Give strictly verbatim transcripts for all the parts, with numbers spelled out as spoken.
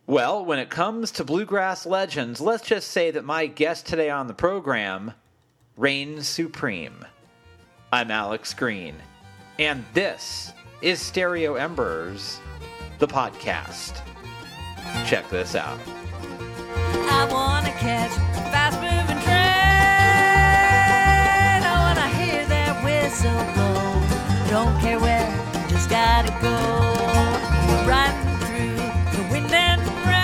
Well, when it comes to bluegrass legends, let's just say that my guest today on the program reigns supreme. I'm Alex Green, and this is Stereo Embers, the podcast. Check this out. I wanna catch a fast-moving train. I wanna hear that whistle blow. Don't care where, just gotta go. Riding through the wind and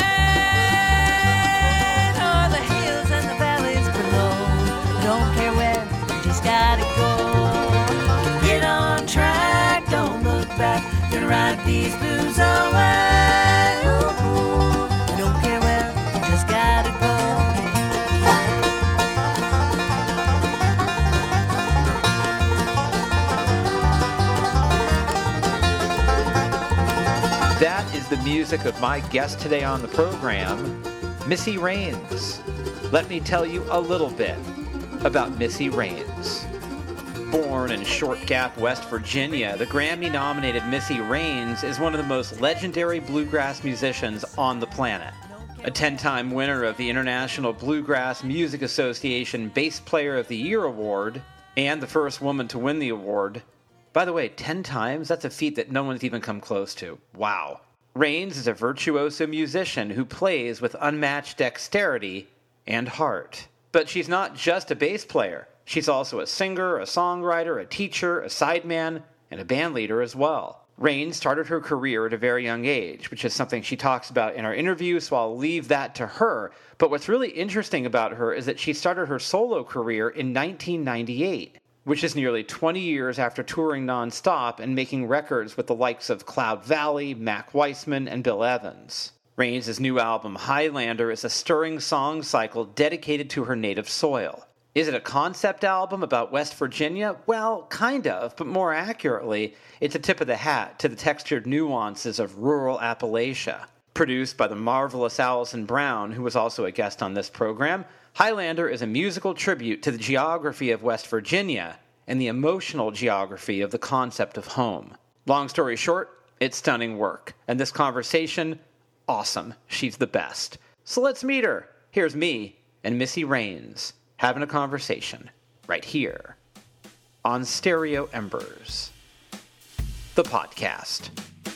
rain, o'er the hills and the valleys below. Don't care where, just gotta go. Get on track, don't look back. Gonna ride these blues away. Ooh, don't care where, just gotta go. That is the music of my guest today on the program, Missy Raines. Let me tell you a little bit about Missy Raines. Born in Short Gap, West Virginia, the Grammy-nominated Missy Raines is one of the most legendary bluegrass musicians on the planet. A ten-time winner of the International Bluegrass Music Association Bass Player of the Year Award, and the first woman to win the award. By the way, ten times? That's a feat that no one's even come close to. Wow. Raines is a virtuoso musician who plays with unmatched dexterity and heart. But she's not just a bass player. She's also a singer, a songwriter, a teacher, a sideman, and a band leader as well. Raines started her career at a very young age, which is something she talks about in our interview, so I'll leave that to her. But what's really interesting about her is that she started her solo career in nineteen ninety-eight, which is nearly twenty years after touring nonstop and making records with the likes of Cloud Valley, Mac Weissman, and Bill Evans. Raines' new album, Highlander, is a stirring song cycle dedicated to her native soil. Is it a concept album about West Virginia? Well, kind of, but more accurately, it's a tip of the hat to the textured nuances of rural Appalachia. Produced by the marvelous Alison Brown, who was also a guest on this program, Highlander is a musical tribute to the geography of West Virginia and the emotional geography of the concept of home. Long story short, it's stunning work, and this conversation, awesome. She's the best. So let's meet her. Here's me and Missy Raines having a conversation right here on Stereo Embers, the podcast.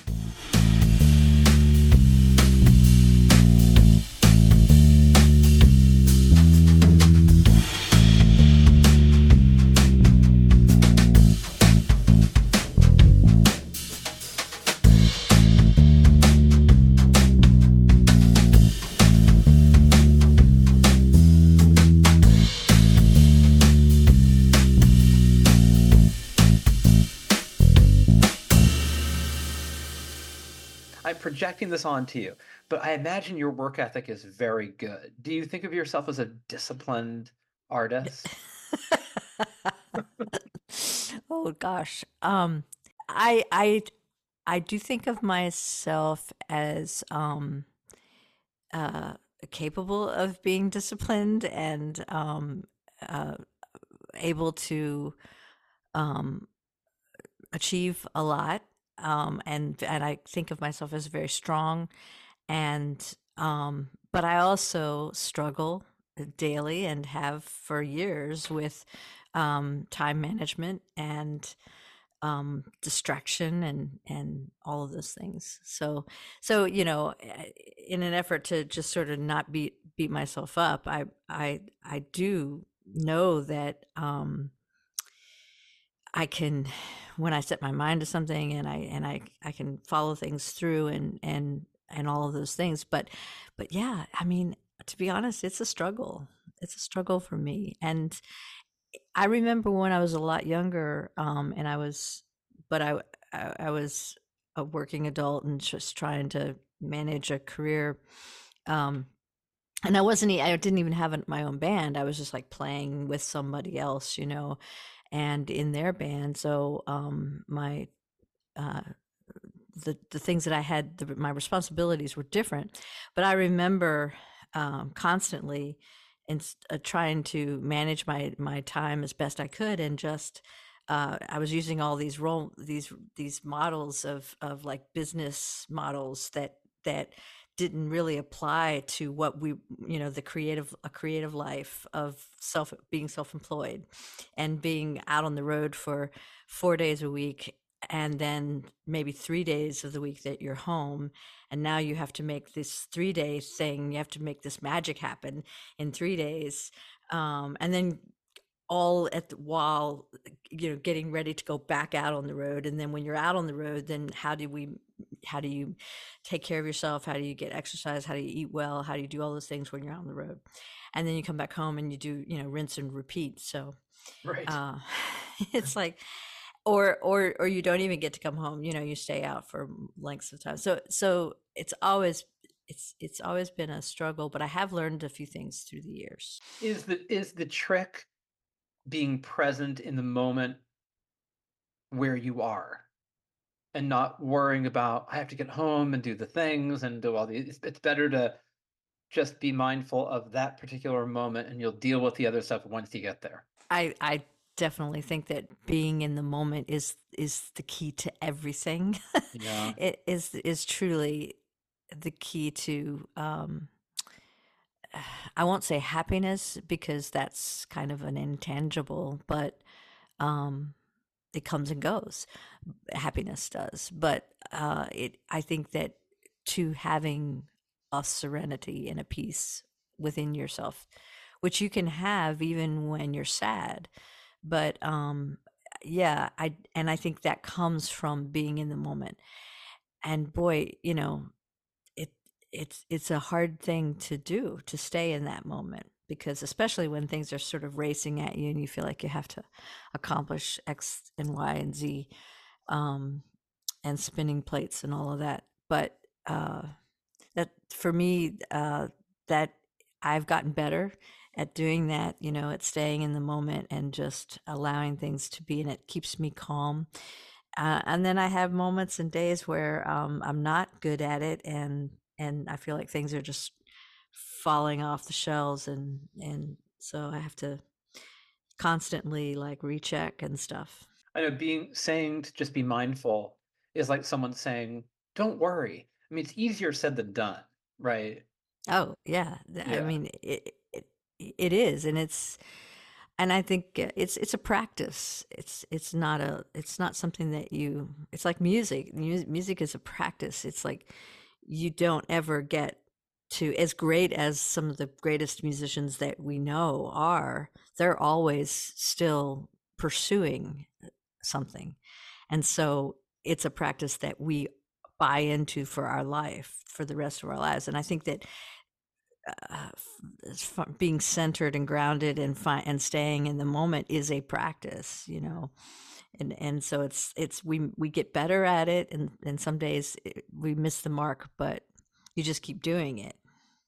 I'm projecting this onto you, but I imagine your work ethic is very good. Do you think of yourself as a disciplined artist? Oh gosh. Um I I I do think of myself as um uh capable of being disciplined and um uh able to um achieve a lot. Um and and I think of myself as very strong and um but I also struggle daily and have for years with um time management and um distraction and and all of those things. So so you know, eh, in an effort to just sort of not beat beat myself up, I I I do know that um I can, when I set my mind to something and I and I I can follow things through and and and all of those things. But but yeah, I mean, to be honest, it's a struggle. It's a struggle for me. And I remember when I was a lot younger, um, and I was, but I I, I was a working adult and just trying to manage a career. Um, and I wasn't, e- I didn't even have a- my own band. I was just like playing with somebody else, you know, and in their band. So um, my uh, the the things that I had, the, my responsibilities were different. But I remember um, constantly and uh, trying to manage my my time as best I could, and just uh, I was using all these role these these models of of like business models that that didn't really apply to what we, you know, the creative, a creative life of self, being self-employed and being out on the road for four days a week, and then maybe three days of the week that you're home. And now you have to make this three day thing. You have to make this magic happen in three days. Um, and then all at the, while, you know, getting ready to go back out on the road. And then when you're out on the road, then how do we, how do you take care of yourself? How do you get exercise? How do you eat well? How do you do all those things when you're out on the road? And then you come back home and you do, you know, rinse and repeat. So Right. uh, it's like, or or or you don't even get to come home. You know, you stay out for lengths of time. So so it's always it's it's always been a struggle, but I have learned a few things through the years. Is the is the trick being present in the moment where you are and not worrying about I have to get home and do the things and do all the it's, it's better to just be mindful of that particular moment and you'll deal with the other stuff once you get there. I I definitely think that being in the moment is is the key to everything. Yeah. It is is truly the key to um I won't say happiness because that's kind of an intangible, but um it comes and goes. Happiness does. But uh it I think that to having a serenity and a peace within yourself, which you can have even when you're sad. But um yeah, I and I think that comes from being in the moment. And boy, you know, it it's it's a hard thing to do, to stay in that moment, because especially when things are sort of racing at you and you feel like you have to accomplish X and Y and Z, um and spinning plates and all of that. But uh that for me, uh that I've gotten better at doing that, you know, at staying in the moment and just allowing things to be, and it keeps me calm. Uh, and then I have moments and days where um, I'm not good at it, and and I feel like things are just falling off the shelves, and and so I have to constantly like recheck and stuff. I know being saying to just be mindful is like someone saying, don't worry. I mean, it's easier said than done, right? Oh yeah, th- I Yeah. mean it, it it is, and it's and I think uh, it's it's a practice. It's it's not a it's not something that you. It's like music. Mu- Music is a practice. It's like you don't ever get to as great as some of the greatest musicians that we know are. They're always still pursuing something, and so it's a practice that we buy into for our life for the rest of our lives. And I think that uh, being centered and grounded and fi- and staying in the moment is a practice, you know. And and so it's it's we we get better at it, and and some days it, we miss the mark, but you just keep doing it.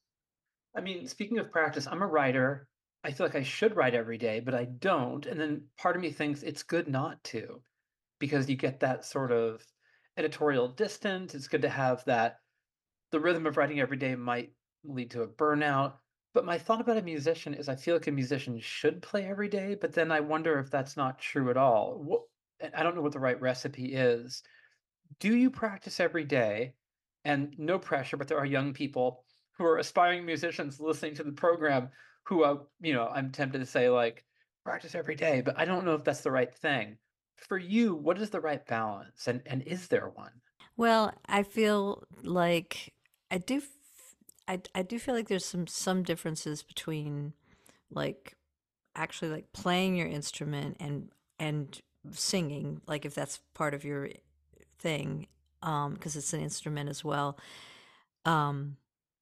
I mean, speaking of practice, I'm a writer. I feel like I should write every day, but I don't. And then part of me thinks it's good not to because you get that sort of editorial distance. It's good to have that. The rhythm of writing every day might lead to a burnout. But my thought about a musician is I feel like a musician should play every day, but then I wonder if that's not true at all. What, I don't know what the right recipe is. Do you practice every day? And no pressure, but there are young people who are aspiring musicians listening to the program who, uh, you know, I'm tempted to say, like, practice every day, but I don't know if that's the right thing. For you, what is the right balance? And, and is there one? Well, I feel like I do f- I, I do feel like there's some some differences between like actually like playing your instrument and and singing, like if that's part of your thing, um because it's an instrument as well, um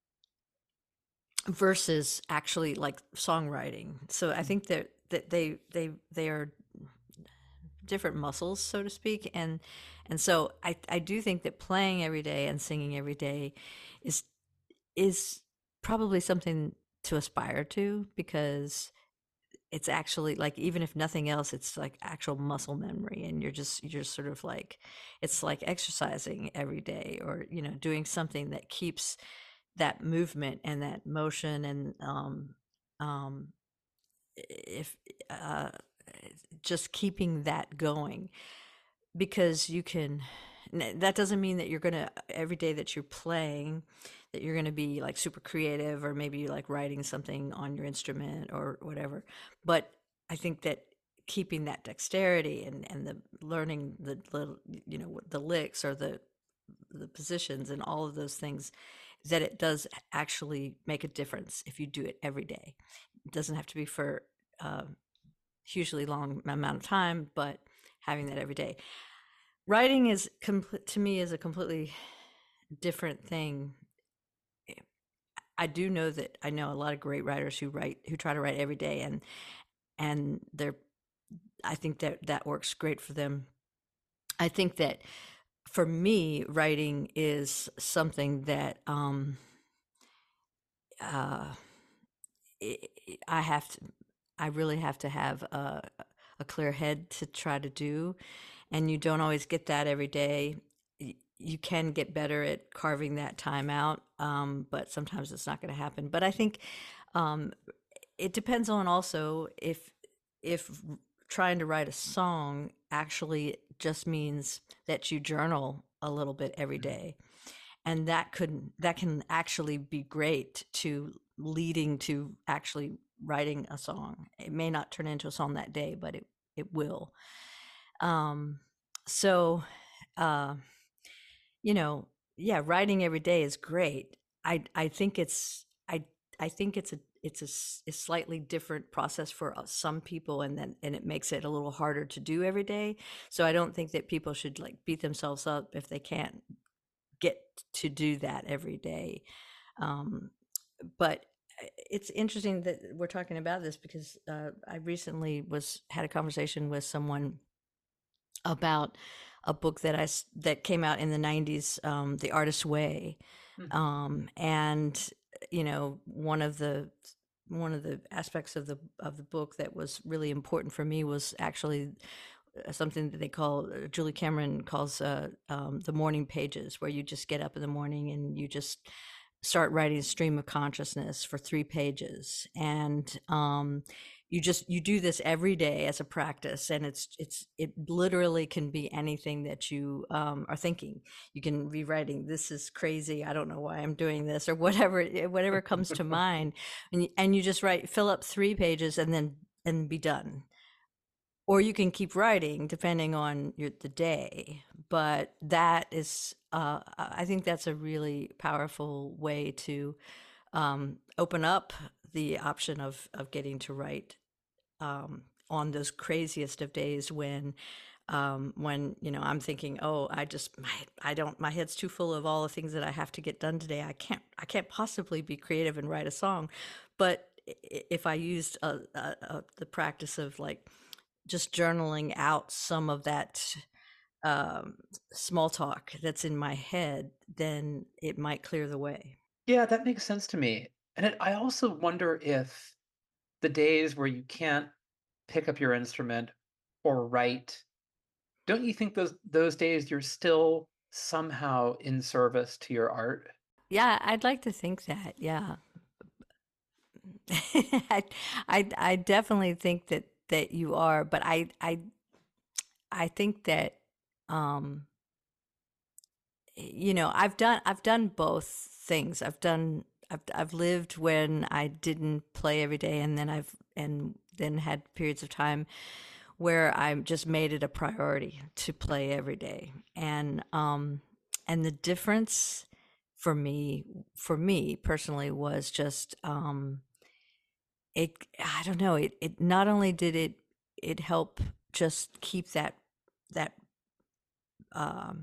versus actually like songwriting. So I think that that they they they are different muscles, so to speak. and and so i i do think that playing every day and singing every day is is probably something to aspire to, because it's actually like, even if nothing else, it's like actual muscle memory, and you're just you're sort of like, it's like exercising every day, or you know, doing something that keeps that movement and that motion, and um um if uh just keeping that going, because you can N- That doesn't mean that you're gonna every day that you're playing, that you're gonna be like super creative or maybe like writing something on your instrument or whatever. But I think that keeping that dexterity and and the learning the little, you know, the licks or the the positions and all of those things, that it does actually make a difference if you do it every day. It doesn't have to be for a hugely long amount of time, but having that every day. Writing is complete to me is a completely different thing. I do know that I know a lot of great writers who write who try to write every day, and and they're I think that that works great for them. I think that for me, writing is something that um, uh, i I have to, I really have to have a, a clear head to try to do, and you don't always get that every day. Y- You can get better at carving that time out, um, but sometimes it's not going to happen. But I think um, it depends on also if if trying to write a song actually just means that you journal a little bit every day, and that could that can actually be great to leading to actually writing a song. It may not turn into a song that day, but it it will. Um, so, uh, you know, yeah, writing every day is great. I I think it's I I think it's a it's a, s- a slightly different process for uh, some people, and then and it makes it a little harder to do every day. So I don't think that people should like beat themselves up if they can't get to do that every day. Um, but uh, it's interesting that we're talking about this because uh, I recently was had a conversation with someone about a book that I s- that came out in the nineties, um, The Artist's Way, Mhm. um, and you know one of the one of the aspects of the of the book that was really important for me was actually uh, something that they call uh, Julie Cameron calls uh, um, the morning pages, where you just get up in the morning and you just start writing a stream of consciousness for three pages, and um, you just you do this every day as a practice, and it's it's it literally can be anything that you um, are thinking. You can be writing, "This is crazy. I don't know why I'm doing this," or whatever whatever comes to mind, and you, and you just write, fill up three pages, and then and be done, or you can keep writing depending on your the day. But that is uh, I think that's a really powerful way to um, open up the option of of getting to write um, on those craziest of days when um, when you know I'm thinking, oh, I just my, I don't my head's too full of all the things that I have to get done today. I can't I can't possibly be creative and write a song. But if I used a, a, a, the practice of like just journaling out some of that um, small talk that's in my head, then it might clear the way. Yeah, that makes sense to me. And it, I also wonder if the days where you can't pick up your instrument or write, don't you think those those days you're still somehow in service to your art? Yeah, I'd like to think that. Yeah, I, I, I definitely think that that you are, but I, I, I think that, um, you know, I've done, I've done both things. I've done, I've, I've lived when I didn't play every day, and then I've, and then had periods of time where I just made it a priority to play every day. And um and the difference for me for me personally was just um it I don't know, it it not only did it it help just keep that that um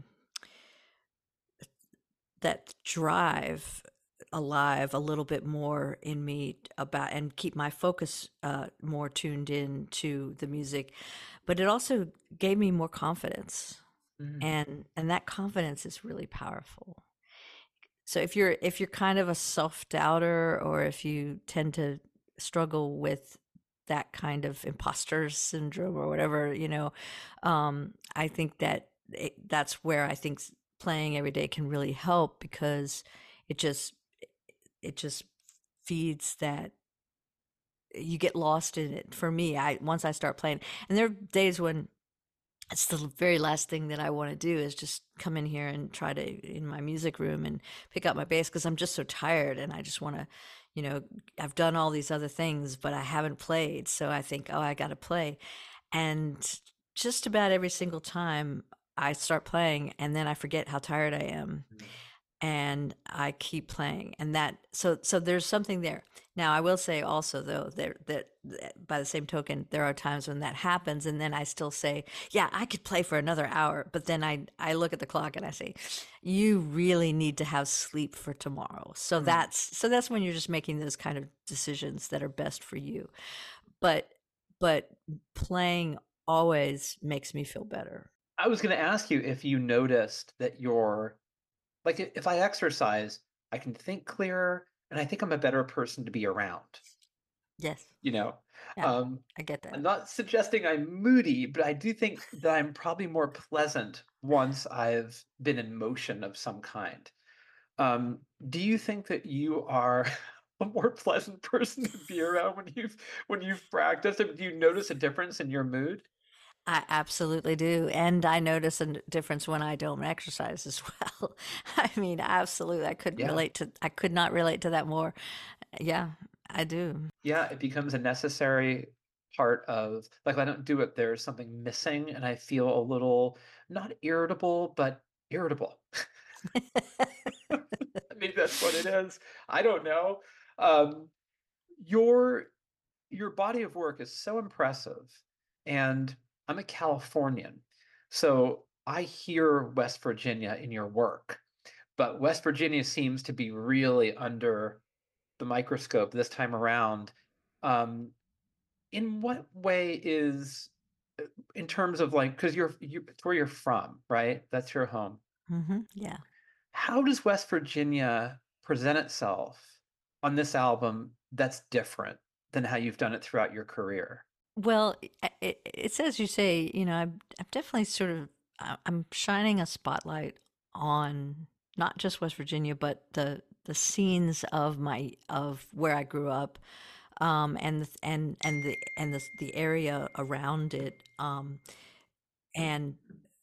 that drive alive a little bit more in me about and keep my focus uh, more tuned in to the music, but it also gave me more confidence, Mm. and and that confidence is really powerful. So if you're if you're kind of a self-doubter, or if you tend to struggle with that kind of imposter syndrome or whatever, you know, um, I think that it, that's where I think s- playing every day can really help, because it just it just feeds that, you get lost in it. For me, I once I start playing, and there are days when it's the very last thing that I want to do is just come in here and try to in my music room and pick up my bass because I'm just so tired and I just want to, you know, I've done all these other things, but I haven't played. So I think, oh, I got to play. And just about every single time I start playing and then I forget how tired I am Mm. and I keep playing. And that so so there's something there. Now I will say also though there that, that by the same token there are times when that happens and then I still say, yeah, I could play for another hour, but then I I look at the clock and I say, you really need to have sleep for tomorrow. So Mm. that's so that's when you're just making those kind of decisions that are best for you. But but playing always makes me feel better. I was going to ask you if you noticed that you're like, i- if I exercise, I can think clearer and I think I'm a better person to be around, Yes. you know? Yeah, Um, I get I'm that. not suggesting I'm moody, but I do think that I'm probably more pleasant once I've been in motion of some kind. Um, do you think that you are a more pleasant person to be around when you've when you've practiced? Do you notice a difference in your mood? I absolutely do. And I notice a n- difference when I don't exercise as well. I mean, absolutely. I couldn't Yeah. relate to, I could not relate to that more. Yeah, I do. Yeah, it becomes a necessary part of like if I don't do it, there's something missing and I feel a little not irritable, but irritable. Maybe that's what it is. I don't know. Um, your your body of work is so impressive, and I'm a Californian, so I hear West Virginia in your work, but West Virginia seems to be really under the microscope this time around. Um, in what way is in terms of like because you're you it's where you're from, right? That's your home. Hmm. Yeah. How does West Virginia present itself on this album that's different than how you've done it throughout your career? Well, it, it, it's as you say, you know, I'm, I'm definitely sort of, I- I'm shining a spotlight on not just West Virginia, but the the scenes of my of where I grew up, um, and the, and and the and the the area around it, um, and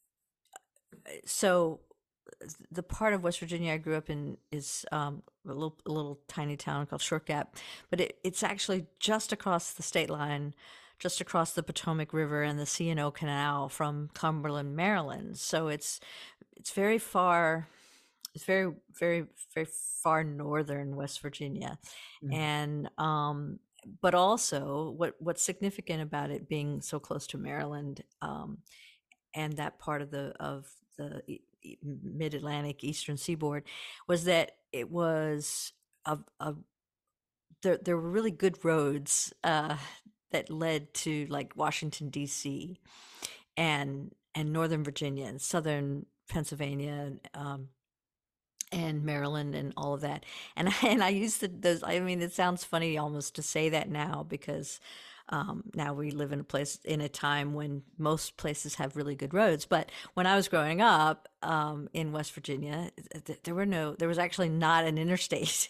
so the part of West Virginia I grew up in is um, a little a little tiny town called Short Gap, but it, it's actually just across the state line, just across the Potomac River and the C and O Canal from Cumberland, Maryland. So it's it's very far. It's very very very far northern West Virginia, Mm. and um, but also what what's significant about it being so close to Maryland, um, and that part of the of the e- e- mid-Atlantic eastern seaboard was that it was a, a there, there were really good roads uh, that led to like Washington D C and and Northern Virginia and Southern Pennsylvania, um, and Maryland and all of that. And I, and I used to those. I mean, it sounds funny almost to say that now because um, now we live in a place in a time when most places have really good roads. But when I was growing up um, in West Virginia, th- there were no. There was actually not an interstate.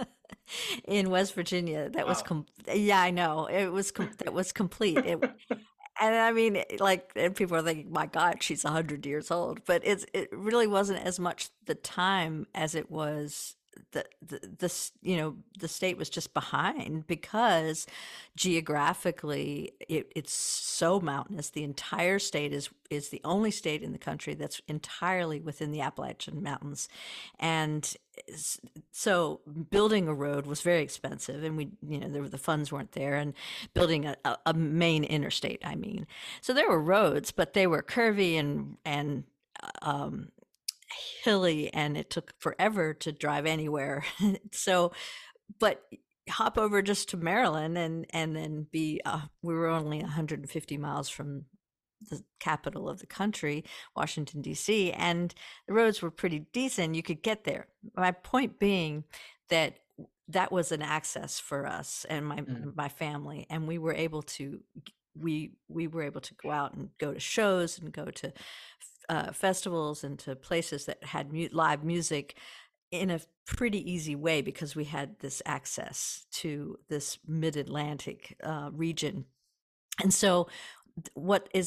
In West Virginia, that was Wow. com- yeah, I know it was com- that was complete. It and I mean, it- like, and people are thinking, "My God, she's a hundred years old," but it's it really wasn't as much the time as it was the the this you know the state was just behind because geographically it, it's so mountainous. The entire state is is the only state in the country that's entirely within the Appalachian Mountains, and s- so building a road was very expensive, and we you know there were, the funds weren't there, and building a, a, a main interstate, I mean. So there were roads, but they were curvy and and um, hilly, and it took forever to drive anywhere. So, but hop over just to Maryland, and and then be uh, we were only one hundred fifty miles from the capital of the country, Washington D C, and the roads were pretty decent. You could get there. My point being that that was an access for us and my Mm. my family, and we were able to we we were able to go out and go to shows and go to uh, festivals and to places that had mu- live music in a pretty easy way because we had this access to this mid-Atlantic uh, region. And so what is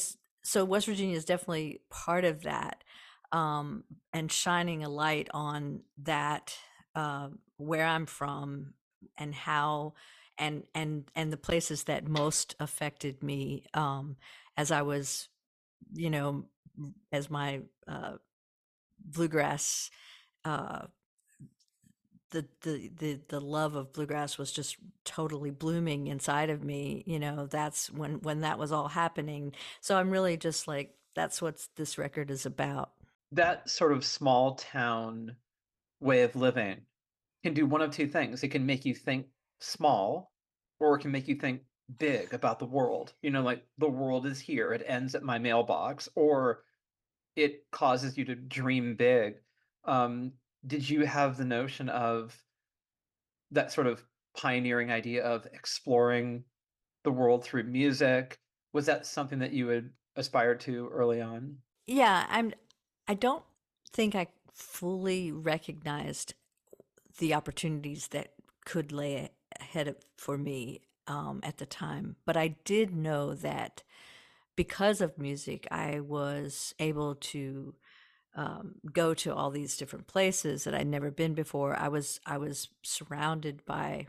so West Virginia is definitely part of that, um, and shining a light on that, uh, where I'm from and how and and and the places that most affected me, um, as I was, you know, as my uh, bluegrass, uh, the, the the the love of bluegrass was just totally blooming inside of me. You know, that's when when that was all happening. So I'm really just like, that's what this record is about. That sort of small town way of living can do one of two things. It can make you think small, or it can make you think big about the world. You know, like the world is here, it ends at my mailbox, or it causes you to dream big. Um, did you have the notion of that sort of pioneering idea of exploring the world through music? Was that something that you had aspired to early on? Yeah, I'm I don't think I fully recognized the opportunities that could lay ahead of, for me, um, at the time, but I did know that because of music, I was able to, um, go to all these different places that I'd never been before. I was I was surrounded by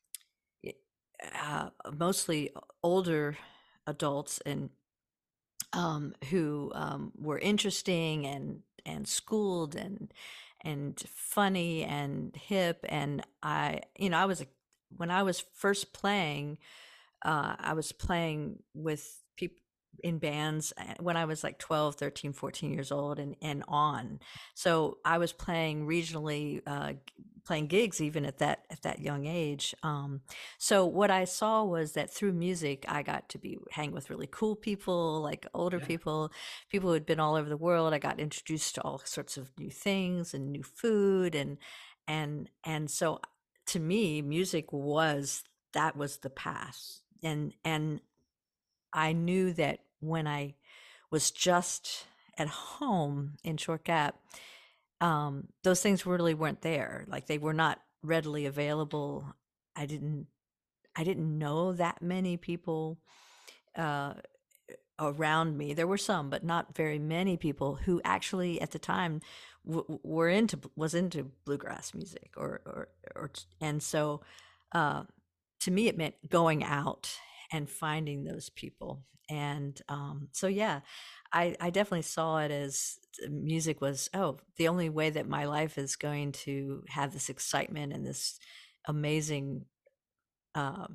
uh, mostly older adults, and um, who um, were interesting and and schooled and and funny and hip. And I, you know, I was a, when I was first playing, uh, I was playing with people in bands uh, when I was like twelve, thirteen, fourteen years old and, and on. So I was playing regionally, uh, playing gigs even at that, at that young age. Um, so what I saw was that through music, I got to be hang with really cool people, like older Yeah. people, people who had been all over the world. I got introduced to all sorts of new things and new food. And, and, and so to me, music was, that was the path. And, and I knew that when I was just at home in Short Gap, um, those things really weren't there. Like they were not readily available. I didn't I didn't know that many people uh, around me. There were some, but not very many people who actually at the time w- were into was into bluegrass music or or, or and so uh, to me it meant going out and finding those people. And um, so yeah, I, I definitely saw it as music was, oh, the only way that my life is going to have this excitement and this amazing uh,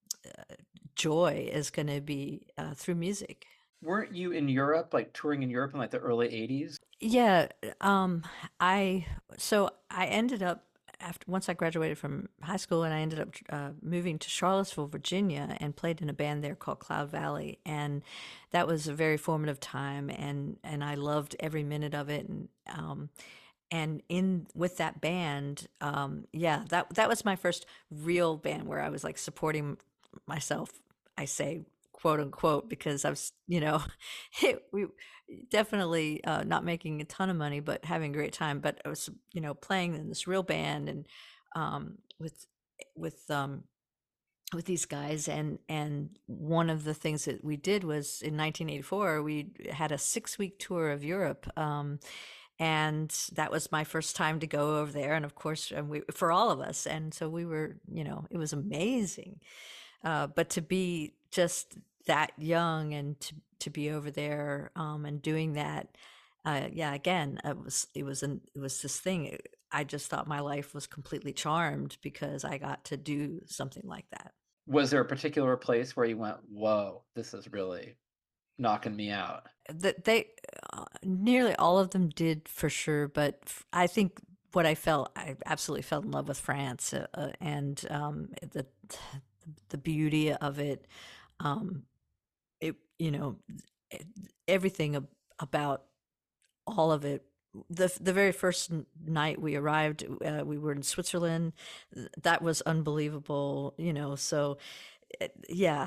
joy is going to be uh, through music. Weren't you in Europe, like touring in Europe in like the early eighties? Yeah, um, I so I ended up after once I graduated from high school, and I ended up uh, moving to Charlottesville, Virginia, and played in a band there called Cloud Valley, and that was a very formative time, and and I loved every minute of it, and um, and in with that band, um, yeah, that that was my first real band where I was like supporting myself. I say quote unquote because I was, you know, it, we definitely uh, not making a ton of money, but having a great time. But I was, you know, playing in this real band and um, with with um, with these guys. and and one of the things that we did was in nineteen eighty-four we had a six week tour of Europe. Um, and that was my first time to go over there, and of course, and we, for all of us, and so we were, you know, it was amazing. Uh, but to be just that young and to to be over there, um, and doing that, uh, yeah, again, it was it was an it was this thing. I just thought my life was completely charmed because I got to do something like that. Was there a particular place where you went, whoa, this is really knocking me out? That they uh, nearly all of them did for sure, but f- I think what I felt, I absolutely fell in love with France, uh, uh, and um, the the beauty of it. Um, it you know e- everything ab- about all of it. The the very first n- night we arrived, uh, we were in Switzerland. Th- That was unbelievable, you know. So uh, yeah,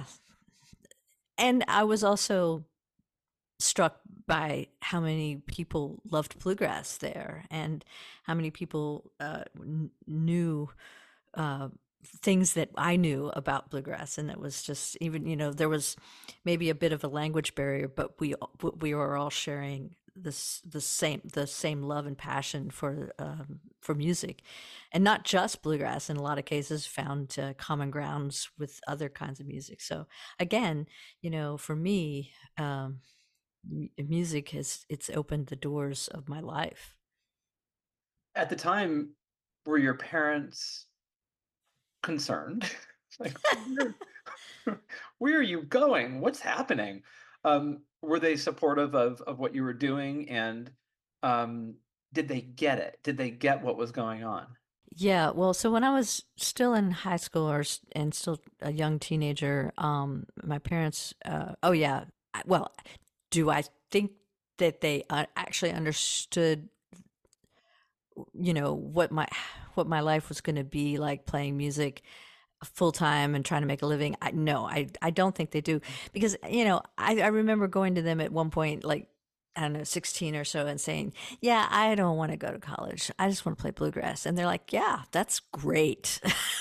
and I was also struck by how many people loved bluegrass there and how many people uh, kn- knew uh, things that I knew about bluegrass, and it was just even, you know, there was maybe a bit of a language barrier, but we we were all sharing this the same the same love and passion for um, for music, and not just bluegrass. In a lot of cases, found uh, common grounds with other kinds of music. So again, you know, for me, um, m- music has it's opened the doors of my life. At the time, were your parents concerned? Like, where, where are you going? What's happening? Um, were they supportive of of what you were doing, and um, did they get it? Did they get what was going on? Yeah, well, so when I was still in high school or s- and still a young teenager, um, my parents, uh, oh yeah, I- well, do I think that they uh, actually understood, you know, what my what my life was going to be like playing music full time and trying to make a living? I no, I I don't think they do because you know I I remember going to them at one point like. I don't know, sixteen or so, and saying, yeah, I don't want to go to college. I just want to play bluegrass. And they're like, yeah, that's great.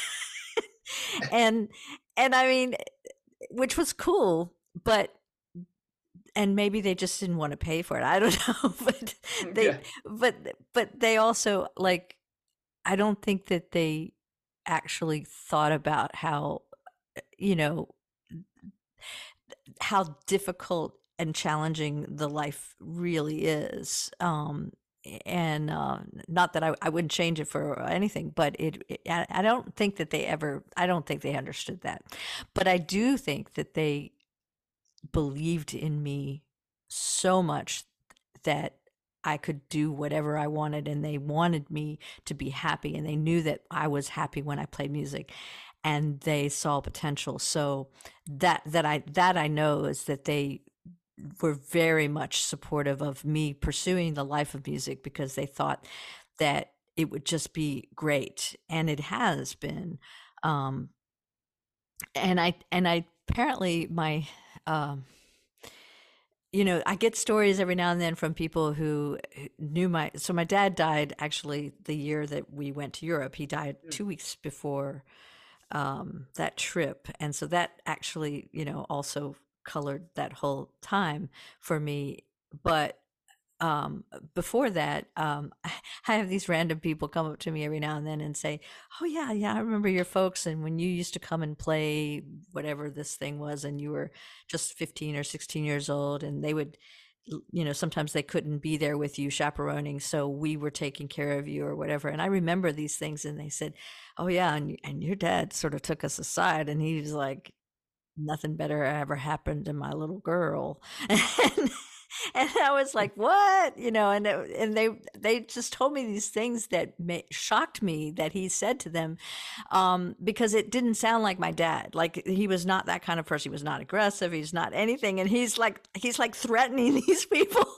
and and I mean, which was cool, but and maybe they just didn't want to pay for it. I don't know, but they Yeah. but but they also like I don't think that they actually thought about how you know how difficult and challenging the life really is. Um, and uh, not that I, I wouldn't change it for anything, but it, it I, I don't think that they ever I don't think they understood that. But I do think that they believed in me so much that I could do whatever I wanted, and they wanted me to be happy, and they knew that I was happy when I played music, and they saw potential. So that that I that I know is that they were very much supportive of me pursuing the life of music because they thought that it would just be great, and it has been. Um, and I and I apparently my um, you know, I get stories every now and then from people who who knew my. So my dad died actually the year that we went to Europe. He died Mm. two weeks before um, that trip, and so that actually, you know, also colored that whole time for me. But um before that, um I have these random people come up to me every now and then and say, oh yeah, yeah, I remember your folks, and when you used to come and play whatever this thing was, and you were just fifteen or sixteen years old, and they would you know sometimes they couldn't be there with you chaperoning, so we were taking care of you or whatever. And I remember these things, and they said, oh yeah, and, and your dad sort of took us aside, and he was like, nothing better ever happened to my little girl. and, and I was like, what? You know, and it, and they they just told me these things that ma- shocked me that he said to them, um, because it didn't sound like my dad. Like he was not that kind of person. He was not aggressive. He's not anything, and he's like he's like threatening these people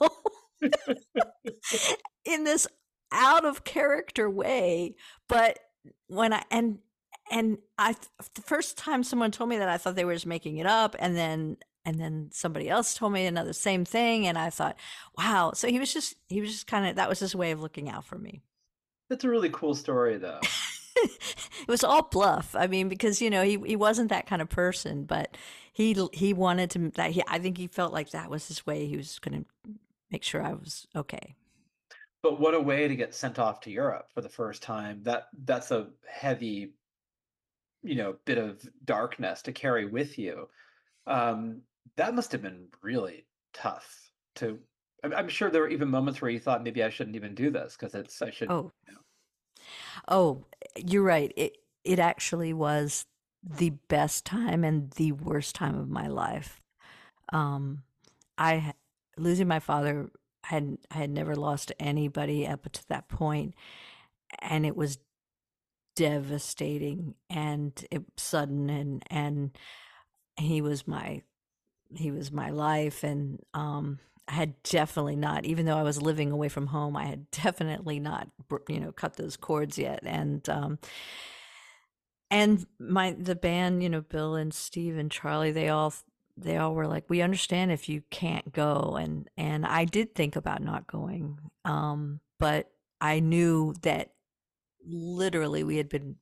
in this out of character way. But when I and and I the first time someone told me that, I thought they were just making it up, and then and then somebody else told me another same thing, and I thought, wow. So he was just he was just kind of that was his way of looking out for me. That's a really cool story, though. It was all bluff. I mean, because you know he he wasn't that kind of person, but he he wanted to. That he I think he felt like that was his way. He was going to make sure I was okay. But what a way to get sent off to Europe for the first time. That that's a heavy, you know, bit of darkness to carry with you. Um, that must have been really tough to. I'm, I'm sure there were even moments where you thought maybe I shouldn't even do this because it's I should. Oh, You know. oh, you're right. It it actually was the best time and the worst time of my life. Um, I ha- Losing my father, I had I had never lost anybody up to that point, and it was devastating and it, sudden, and and he was my he was my life, and um, I had definitely not, even though I was living away from home, I had definitely not, you know, cut those cords yet, and um, and my the band, you know, Bill and Steve and Charlie, they all they all were like, we understand if you can't go, and and I did think about not going, um, but I knew that literally we had been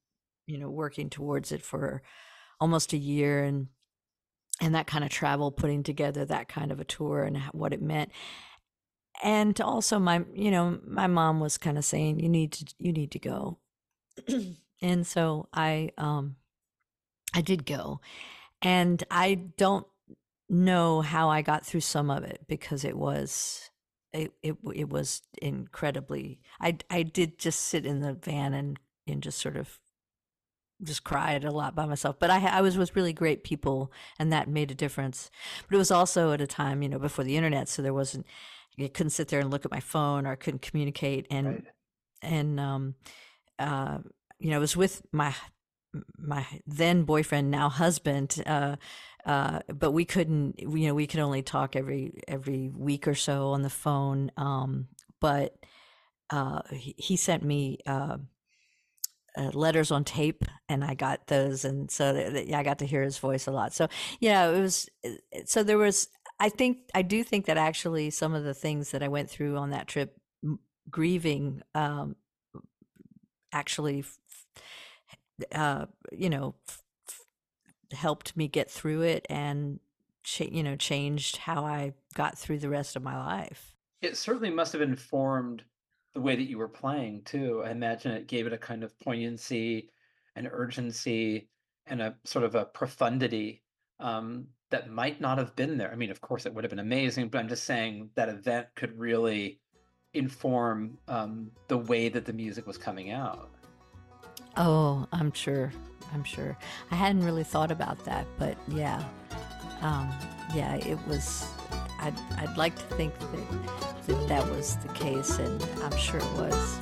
you know, working towards it for almost a year, and and that kind of travel, putting together that kind of a tour and what it meant. And also my, you know, my mom was kind of saying, you need to, you need to go. And so I, um, I did go, and I don't know how I got through some of it because it was, it, it, it was incredibly, I, I did just sit in the van and, and just sort of just cried a lot by myself. But I, I was with really great people, and that made a difference. But it was also at a time, you know, before the internet, so there wasn't, I couldn't sit there and look at my phone, or I couldn't communicate. And Right. and um, uh, you know, I was with my my then boyfriend, now husband, uh, uh, but we couldn't. You know, we could only talk every every week or so on the phone. Um, but uh, he, he sent me. Uh, uh, letters on tape, and I got those, and so th- th- yeah, I got to hear his voice a lot. So yeah, it was. it- So there was. I think I do think that actually some of the things that I went through on that trip, m- grieving, um, actually, f- uh, you know, f- f- helped me get through it, and cha- you know, changed how I got through the rest of my life. It certainly must have informed the way that you were playing too. I imagine it gave it a kind of poignancy and urgency and a sort of a profundity um, that might not have been there. I mean, of course, it would have been amazing, but I'm just saying that event could really inform um, the way that the music was coming out. Oh, I'm sure. I'm sure. I hadn't really thought about that, but yeah. Um, yeah, it was. I'd, I'd like to think that, that that was the case, and I'm sure it was.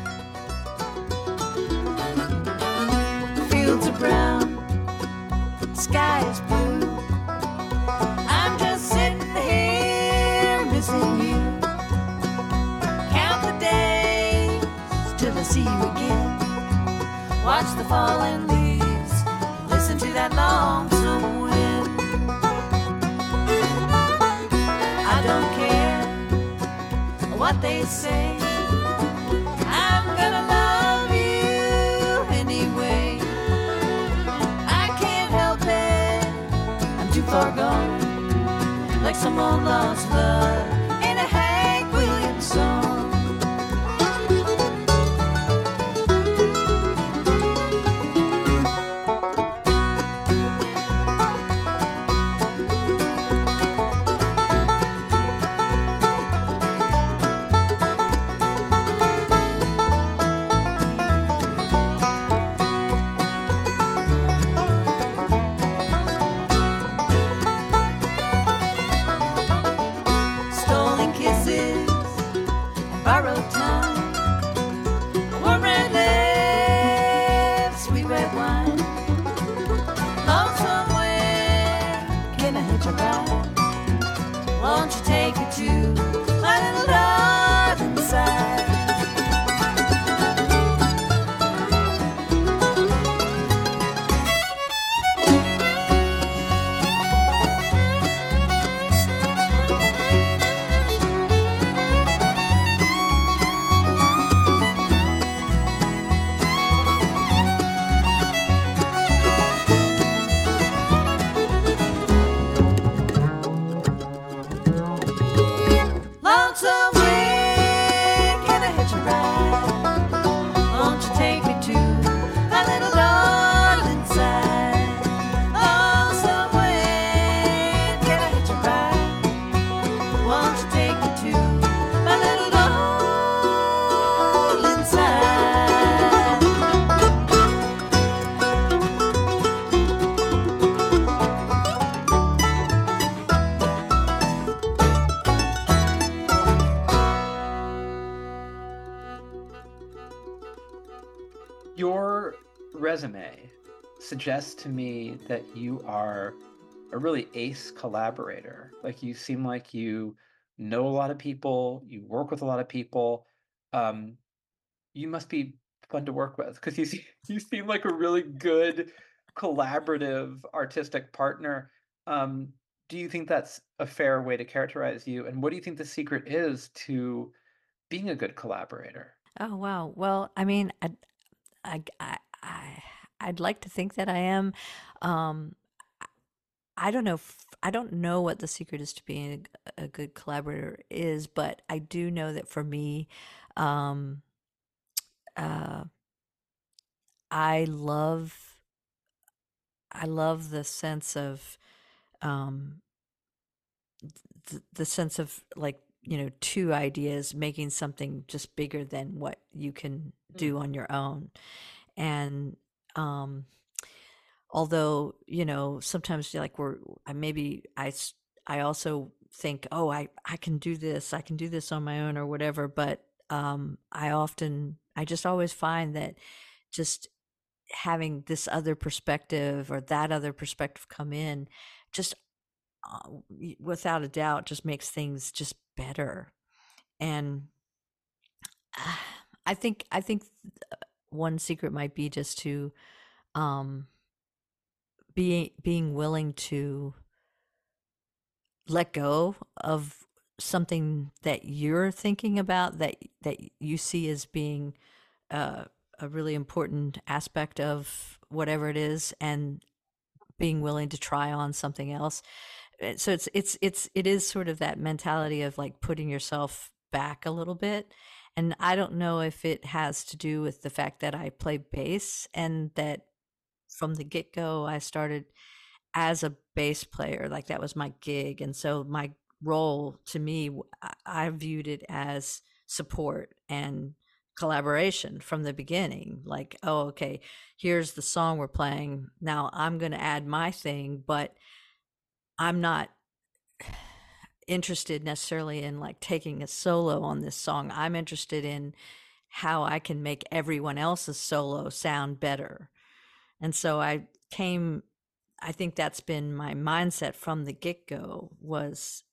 Fields are brown, sky is blue. I'm just sitting here missing you. Count the days till I see you again. Watch the falling leaves, listen to that lonesome wind. I don't care what they say, I'm gonna love you anyway. I can't help it, I'm too far gone, like some old lost love in a Hank Williams song. Stolen kisses, borrowed time, warm red lips, sweet red wine. Long somewhere, can I hitch a ride? Won't you take me to my little darling side? Lonesome wind, can I hitch a ride? Won't you take me to my little darling side? Lonesome wind, can I hitch a ride? Won't you take me to my little darling side? Your resume suggests to me that you are a really ace collaborator. Like you seem like you know a lot of people, you work with a lot of people. Um, you must be fun to work with because you see, you seem like a really good collaborative artistic partner. Um, do you think that's a fair way to characterize you? And what do you think the secret is to being a good collaborator? Oh wow. Well, I mean, I, I, I, I I'd like to think that I am. Um, I don't know. If, I don't know what the secret is to being a, a good collaborator is, but I do know that for me, um, uh, I love I love the sense of um, th- the sense of like you know two ideas making something just bigger than what you can Mm. do on your own, and um, although you know sometimes like we're I maybe I s- I also think, oh, I I can do this, I can do this on my own or whatever, but um I often I just always find that just having this other perspective or that other perspective come in just uh, y- without a doubt just makes things just better. And uh, I think I think one secret might be just to um be being willing to let go of something that you're thinking about that that you see as being uh, a really important aspect of whatever it is, and being willing to try on something else. Uh, So it's it's it's it is sort of that mentality of like putting yourself back a little bit. And I don't know if it has to do with the fact that I play bass and that from the get go I started as a bass player, like that was my gig. And so my role to me, I I viewed it as support and collaboration from the beginning. Like, oh, okay, here's the song we're playing. Now I'm going to add my thing, but I'm not interested necessarily in like taking a solo on this song. I'm interested in how I can make everyone else's solo sound better. And so I came I think that's been my mindset from the get-go was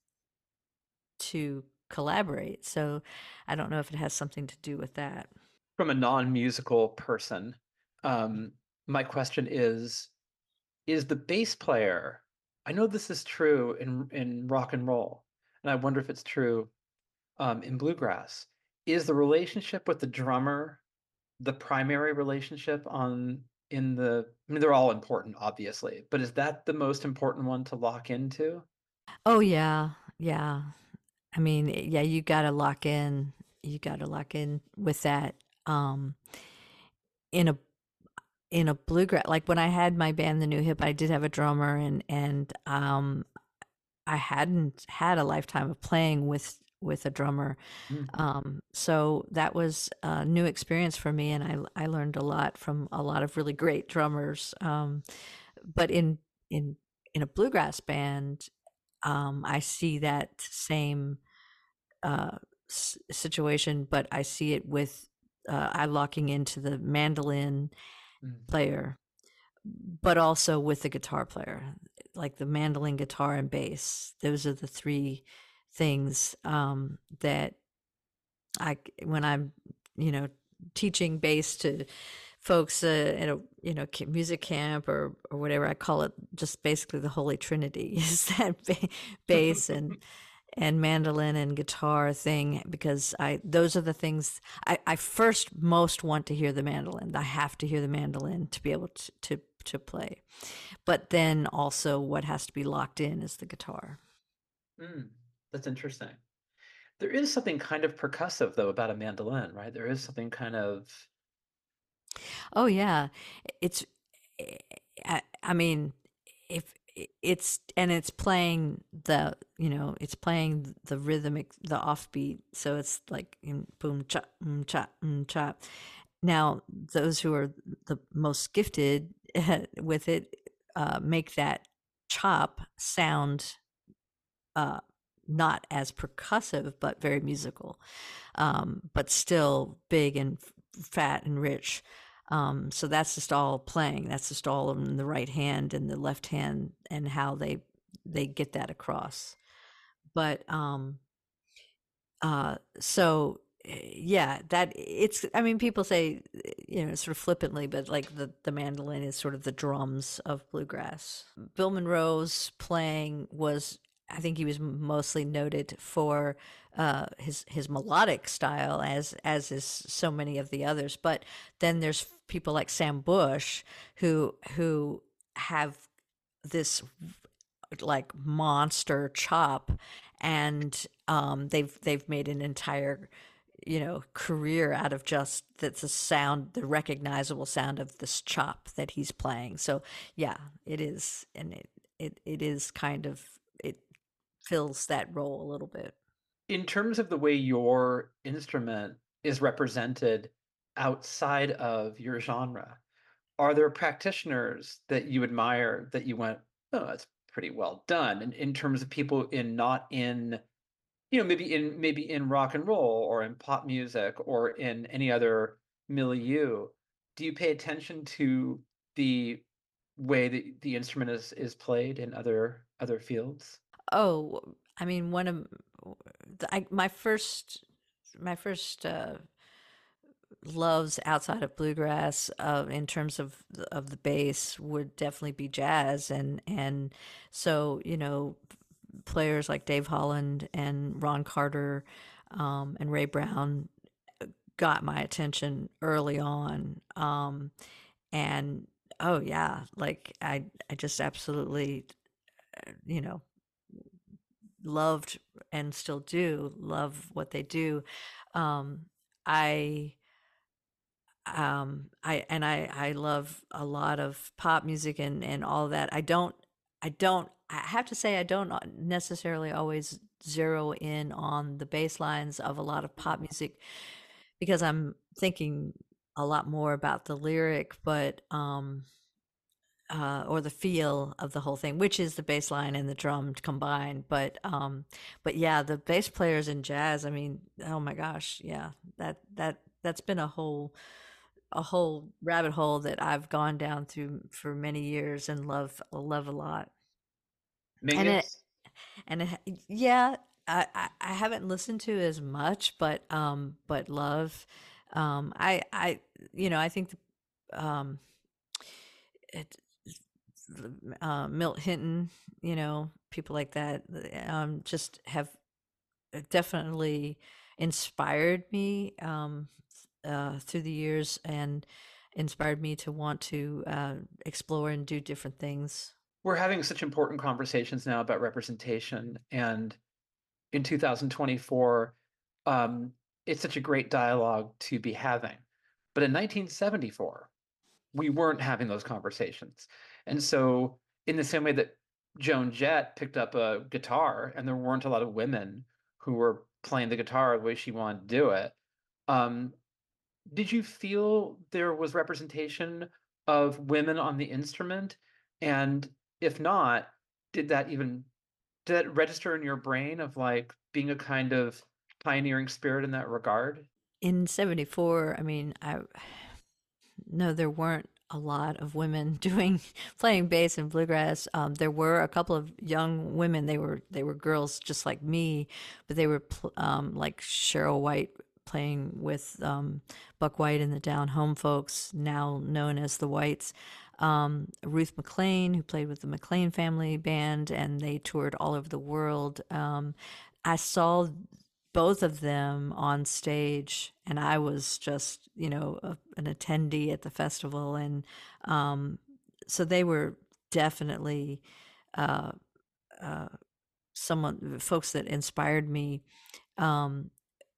to collaborate. So I don't know if it has something to do with that. From a non-musical person, um, my question is, is the bass player, I know this is true in in rock and roll, and I wonder if it's true um, in bluegrass. Is the relationship with the drummer the primary relationship on in the, I mean, they're all important, obviously, but is that the most important one to lock into? Oh yeah. Yeah. I mean, yeah, you got to lock in. You got to lock in with that um in a in a bluegrass, like when I had my band The New Hip, I did have a drummer, and and um I hadn't had a lifetime of playing with with a drummer. Mm. Um, so that was a new experience for me, and I I learned a lot from a lot of really great drummers. Um, but in in in a bluegrass band, um, I see that same uh, s- situation, but I see it with uh, I locking into the mandolin Mm. player, but also with the guitar player, like the mandolin, guitar, and bass. Those are the three things um, that I, when I'm, you know, teaching bass to folks uh, at a, you know, ca- music camp or or whatever, I call it just basically the Holy Trinity is that ba- bass and and mandolin and guitar thing, because I those are the things I, I first most want to hear the mandolin. I have to hear the mandolin to be able to, to to play. But then also what has to be locked in is the guitar. Mm. That's interesting. There is something kind of percussive, though, about a mandolin, right? There is something kind of, Oh yeah. It's I, I mean if it's and it's playing the you know it's playing the rhythmic the offbeat, so it's like in boom chop boom chop boom chop. Now those who are the most gifted with it uh, make that chop sound uh, not as percussive but very musical, um, but still big and f- fat and rich. Um, so that's just all playing. That's just all in the right hand and the left hand, and how they they get that across. But um, uh, so eh, yeah, that it's. I mean, people say, eh, you know, sort of flippantly, but like the the mandolin is sort of the drums of bluegrass. Bill Monroe's playing was I think he was mostly noted for uh, his his melodic style, as as is so many of the others. But then there's people like Sam Bush who who have this like monster chop, and um, they've they've made an entire you know career out of just that's the sound, the recognizable sound of this chop that he's playing. So yeah, it is, and it it, it is kind of, it fills that role a little bit. In terms of the way your instrument is represented outside of your genre, are there practitioners that you admire that you went, oh, that's pretty well done? And in terms of people in not in, you know, maybe in maybe in rock and roll or in pop music or in any other milieu, do you pay attention to the way that the instrument is is played in other other fields? Oh, I mean, one of the- I, my first my first uh, loves outside of bluegrass, uh, in terms of the- of the bass, would definitely be jazz, and and so you know players like Dave Holland and Ron Carter, um, and Ray Brown got my attention early on, um, and oh yeah, like I I just absolutely you know loved, and still do love what they do. Um, I um I and I I love a lot of pop music and and all that. I don't I don't I have to say I don't necessarily always zero in on the bass lines of a lot of pop music, because I'm thinking a lot more about the lyric, but um uh, or the feel of the whole thing, which is the bass line and the drum combined. But um, but yeah, the bass players in jazz. I mean, oh my gosh, yeah, that that that's been a whole a whole rabbit hole that I've gone down through for many years and love love a lot. And it Mingus? and it, yeah, I, I I haven't listened to as much, but um, but love. Um, I I you know I think the um it, uh, Milt Hinton, you know, people like that, um, just have definitely inspired me, um, uh, through the years, and inspired me to want to uh, explore and do different things. We're having such important conversations now about representation, and in two thousand twenty-four, um, it's such a great dialogue to be having. But in nineteen seventy-four, we weren't having those conversations. And so, in the same way that Joan Jett picked up a guitar and there weren't a lot of women who were playing the guitar the way she wanted to do it, um, did you feel there was representation of women on the instrument? And if not, did that even did that register in your brain of like being a kind of pioneering spirit in that regard? In seventy-four, I mean, I no, there weren't a lot of women doing playing bass and bluegrass. Um, there were a couple of young women. They were they were girls just like me, but they were pl- um, like Cheryl White playing with um, Buck White and the Down Home Folks, now known as the Whites. Um, Ruth McLean, who played with the McLean Family Band, and they toured all over the world. Um, I saw both of them on stage, and I was just you know a, an attendee at the festival, and um, so they were definitely uh, uh, someone folks that inspired me. um,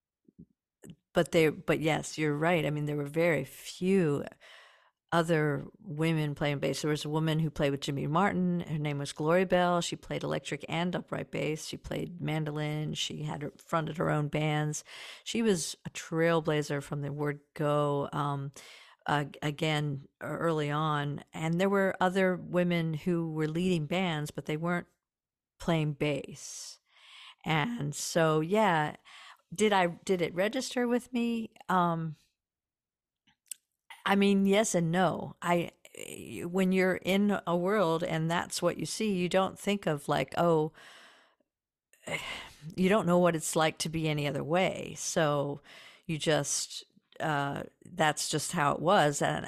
but they but yes, you're right. I mean, there were very few other women playing bass. There was a woman who played with Jimmy Martin. Her name was Glory Bell. She played electric and upright bass. She played mandolin. She had her, fronted her own bands. She was a trailblazer from the word go. Um, uh, again, early on, and there were other women who were leading bands, but they weren't playing bass. And so, yeah, did I did it register with me? Um, I mean, yes and no. I eh, when you're in a world and that's what you see, you don't think of like, oh, you don't know what it's like to be any other way. So you just uh that's just how it was. And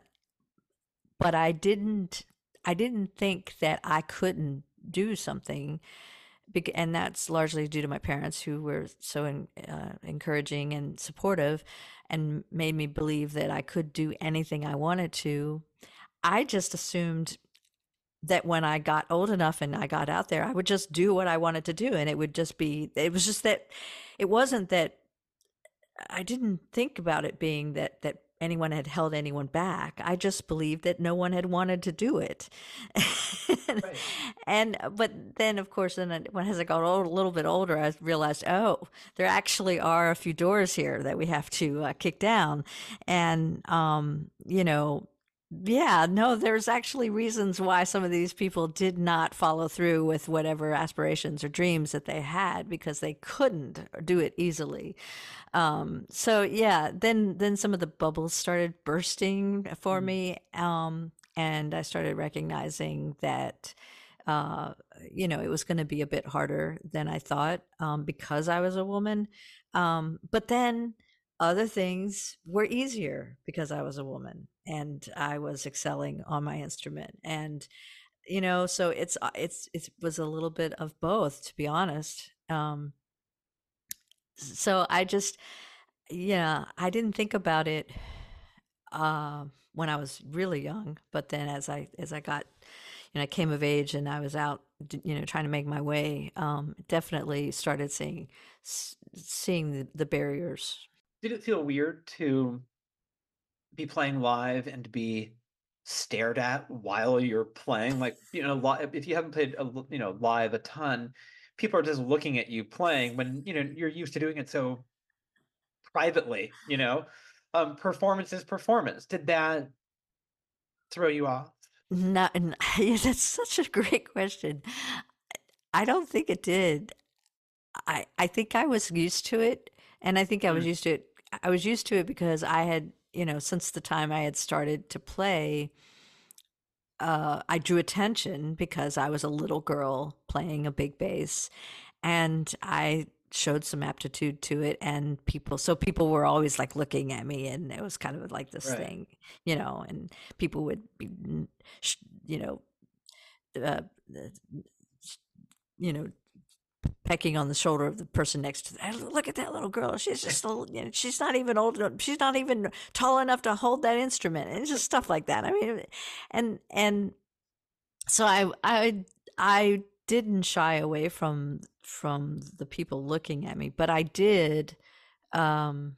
but I didn't I didn't think that I couldn't do something bec- and that's largely due to my parents who were so en- uh, encouraging and supportive and made me believe that I could do anything I wanted to. I just assumed that when I got old enough and I got out there, I would just do what I wanted to do. And it would just be, it was just that it wasn't that I didn't think about it being that, that anyone had held anyone back. I just believed that no one had wanted to do it. Right. and, but then of course, then I- when as I got old, a little bit older, I realized, oh, there actually are a few doors here that we have to uh, kick down. And, um, you know, yeah, no, there's actually reasons why some of these people did not follow through with whatever aspirations or dreams that they had because they couldn't do it easily. Um, so yeah, then then some of the bubbles started bursting for Mm. me, um, and I started recognizing that uh, you know it was going to be a bit harder than I thought um, because I was a woman. Um, but then other things were easier because I was a woman and I was excelling on my instrument, and you know, so it's uh, it's it was a little bit of both, to be honest. Um, so I just yeah, I didn't think about it uh, when I was really young, but then as I as I got, you know, I came of age and I was out, d- you know, trying to make my way, um, definitely started seeing s- seeing the, the barriers. Did it feel weird to be playing live and to be stared at while you're playing? Like, you know, li- if you haven't played, a l- you know, live a ton, people are just looking at you playing when, you know, you're used to doing it so privately, you know? Um, performance is performance. Did that throw you off? Not, and yeah, that's such a great question. I don't think it did. I I think I was used to it, and I think I was Mm, used to it. I was used to it because I had, you know, since the time I had started to play, uh, I drew attention because I was a little girl playing a big bass, and I showed some aptitude to it, and people, so people were always like looking at me, and it was kind of like this right. thing, you know, and people would be, mm, sh- you know, uh, uh, you know, pecking on the shoulder of the person next to them. Look at that little girl. She's just, a, you know, she's not even old. enough- She's not even tall enough to hold that instrument. And it's just stuff like that. I mean, and and so I I I didn't shy away from from the people looking at me, but I did. Um,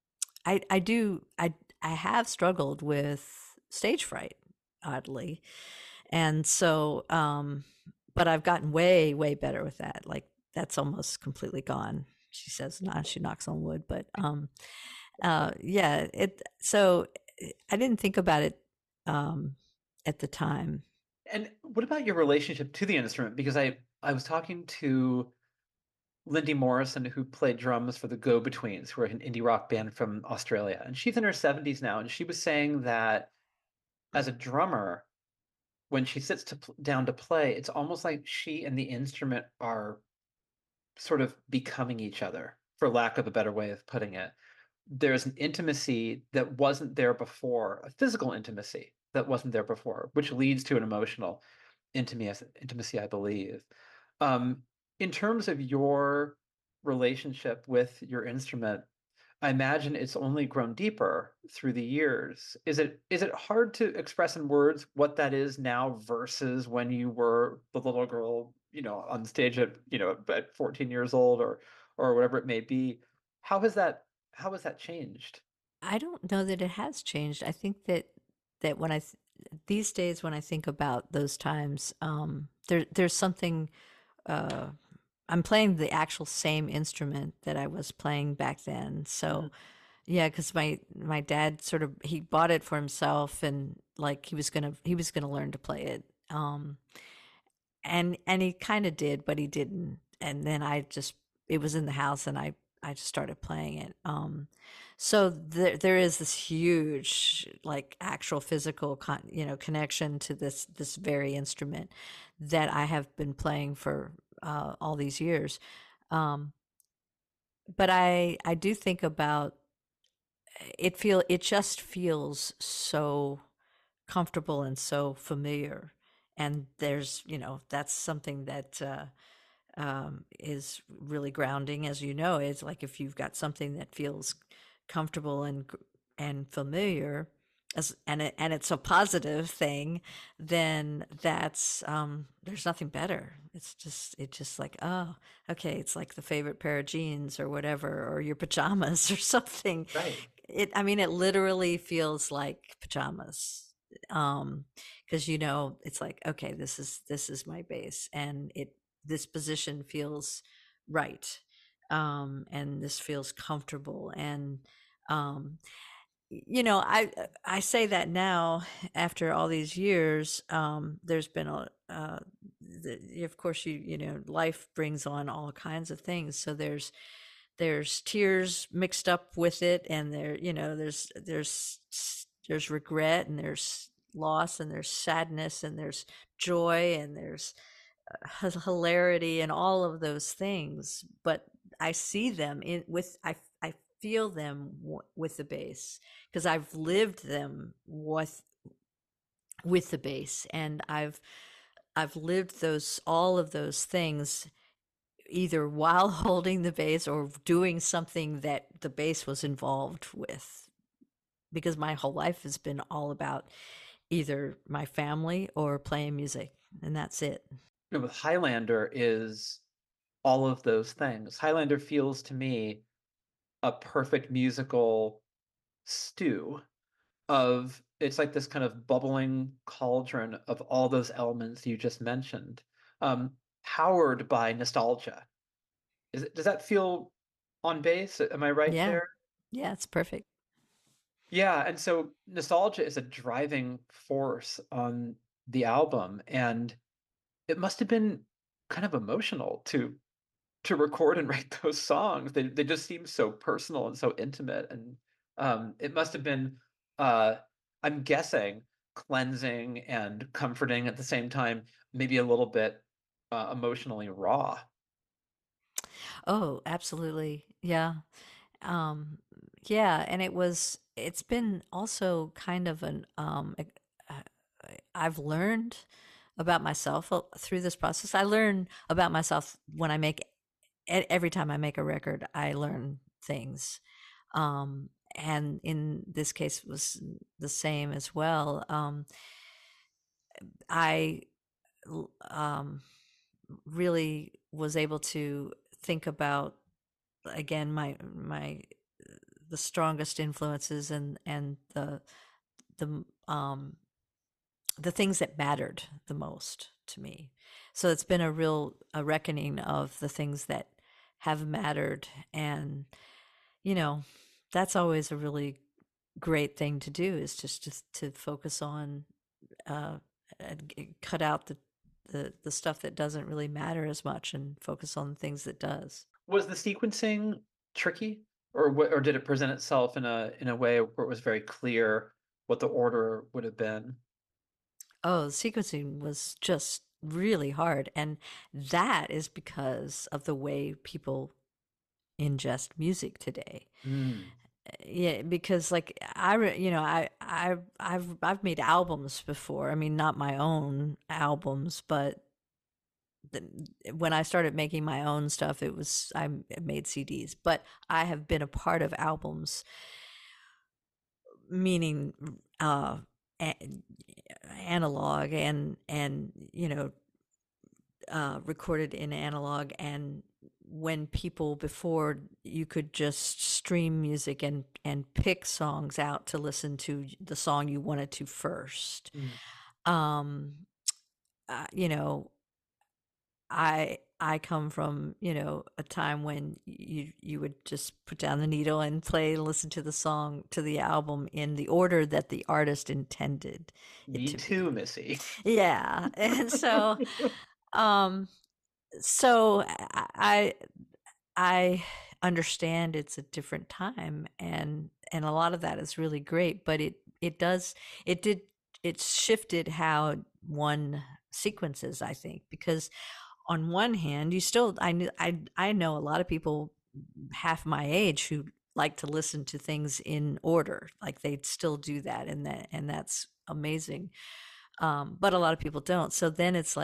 I I do I I have struggled with stage fright, oddly, and so um, but I've gotten way way better with that. Like that's almost completely gone. She says, "Nah," she knocks on wood, but um, uh, yeah, it. So eh, I didn't think about it um at the time. And what about your relationship to the instrument? Because I I was talking to Lindy Morrison, who played drums for the Go-Betweens, who are an indie rock band from Australia, and she's in her seventies now, and she was saying that as a drummer, when she sits to pl- down to play, it's almost like she and the instrument are sort of becoming each other, for lack of a better way of putting it. There's an intimacy that wasn't there before, a physical intimacy that wasn't there before, which leads to an emotional intimacy, intimacy, I believe. Um, in terms of your relationship with your instrument, I imagine it's only grown deeper through the years. Is it is it hard to express in words what that is now versus when you were the little girl, you know, on stage at, you know, at fourteen years old or or whatever it may be? How has that how has that changed? I don't know that it has changed. I think that that when I th- these days when I think about those times, um, there there's something. Uh, I'm playing the actual same instrument that I was playing back then. So Mhm. yeah, because my my dad sort of he bought it for himself and like he was gonna he was gonna learn to play it. Um, and and he kind of did, but he didn't. And then I just it was in the house, and I I just started playing it. Um, so there there is this huge like actual physical con- you know connection to this this very instrument that I have been playing for uh, all these years. Um, but I I do think about it feel it just feels so comfortable and so familiar, and there's you know that's something that. Uh, um, is really grounding. As you know, it's like if you've got something that feels comfortable and gr- and familiar, as and it, and it's a positive thing, then that's um, there's nothing better. It's just it's just like, oh, okay, it's like the favorite pair of jeans or whatever, or your pajamas or something. Right. It I mean, it literally feels like pajamas. Um, because you know it's like, okay, this is this is my base, and it this position feels right, um, and this feels comfortable, and um, you know, I I say that now after all these years. Um, there's been a uh, the, of course, you you know, life brings on all kinds of things. So there's there's tears mixed up with it, and there you know there's there's there's regret, and there's loss, and there's sadness, and there's joy, and there's uh, hilarity, and all of those things. But I see them in with I I feel them w- with the bass, because I've lived them with with the bass, and I've I've lived those all of those things either while holding the bass or doing something that the bass was involved with, because my whole life has been all about either my family or playing music, and that's it. You know, with Highlander is all of those things. Highlander feels to me a perfect musical stew of it's like this kind of bubbling cauldron of all those elements you just mentioned, um, powered by nostalgia. Is it, does that feel on base? Am I right Yeah. there? Yeah, it's perfect. Yeah, and so nostalgia is a driving force on the album, and it must have been kind of emotional to to record and write those songs. They they just seem so personal and so intimate, and um, it must have been, uh, I'm guessing, cleansing and comforting at the same time, maybe a little bit uh, emotionally raw. Oh, absolutely. Yeah. Um, yeah, and it was it's been also kind of an um e- uh, I've learned about myself uh, through this process. I learn about myself when I make e- every time I make a record, I learn things. Um, and in this case it was the same as well. Um, I l- um really was able to think about, again, my my the strongest influences, and and the the um the things that mattered the most to me. So it's been a real a reckoning of the things that have mattered, and you know that's always a really great thing to do, is just to, to focus on uh and g- cut out the, the the stuff that doesn't really matter as much, and focus on the things that does. Was the sequencing tricky, or what, or did it present itself in a in a way where it was very clear what the order would have been? Oh, the sequencing was just really hard. And that is because of the way people ingest music today. Mm. Yeah, because like I, re- you know, I, I, I've, I've made albums before. I mean, not my own albums, but the, when I started making my own stuff, it was I made C Ds. But I have been a part of albums, meaning uh, a- analog, and and you know uh, recorded in analog, and when people before you could just stream music and and pick songs out to listen to the song you wanted to first. Mm. um uh, you know i i come from, you know a time when you you would just put down the needle and play listen to the song, to the album, in the order that the artist intended it Me to too, be. Missy. Yeah. And so um so I I understand it's a different time, and and a lot of that is really great, but it it does it did it shifted how one sequences, I think, because on one hand, you still I knew I I know a lot of people half my age who like to listen to things in order, like they still do that, and that and that's amazing. Um, but a lot of people don't. So then it's like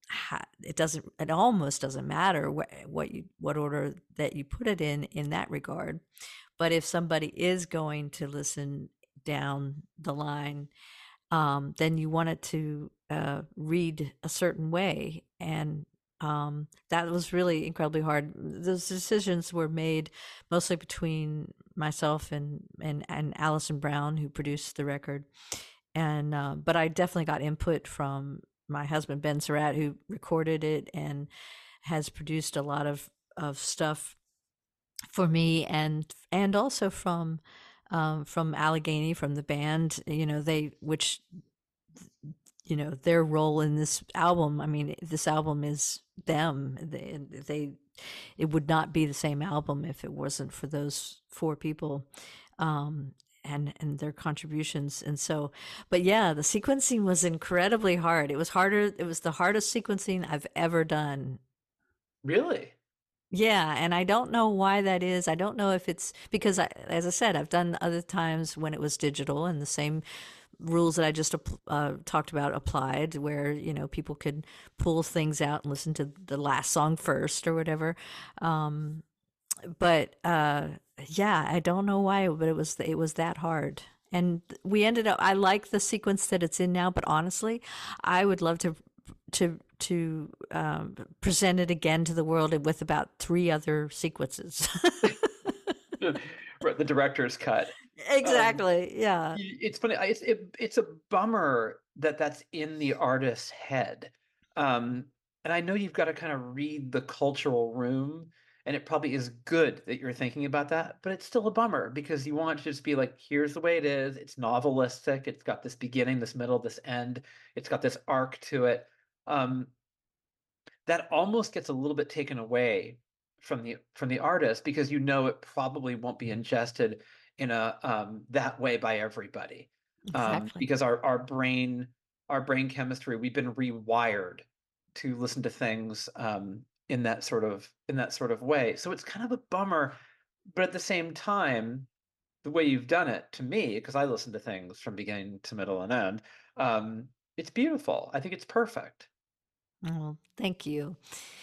ha- it doesn't, it almost doesn't matter what, what you, what order that you put it in, in that regard. But if somebody is going to listen down the line, um, then you want it to uh, read a certain way. And um, that was really incredibly hard. Those decisions were made mostly between myself and, and, and Alison Brown, who produced the record. And uh, but I definitely got input from my husband, Ben Surratt, who recorded it and has produced a lot of, of stuff for me, and and also from um, from Allegheny, from the band, you know, they, which, you know, their role in this album, I mean, this album is them. They, they it would not be the same album if it wasn't for those four people. Um, and and their contributions. And so, but yeah, the sequencing was incredibly hard. It was harder, it was the hardest sequencing I've ever done. Really? Yeah, and I don't know why that is. I don't know if it's because, I, as I said, I've done other times when it was digital and the same rules that I just uh, talked about applied, where, you know, people could pull things out and listen to the last song first or whatever. Um, but uh, yeah, I don't know why, but it was it was that hard. And we ended up, I like the sequence that it's in now, but honestly, I would love to to to um, present it again to the world with about three other sequences. The director's cut. Exactly. Um, yeah. It's funny. It's it, it's a bummer that that's in the artist's head. Um, and I know you've got to kind of read the cultural room, and it probably is good that you're thinking about that, but it's still a bummer because you want it to just be like, here's the way it is. It's novelistic. It's got this beginning, this middle, this end. It's got this arc to it. Um, that almost gets a little bit taken away from the from the artist, because you know it probably won't be ingested in a um, that way by everybody. Um, Exactly. because our our brain our brain chemistry, we've been rewired to listen to things um, in that sort of in that sort of way. So it's kind of a bummer, but at the same time, the way you've done it, to me, because I listen to things from beginning to middle and end, um, it's beautiful. I think it's perfect. Oh, thank you.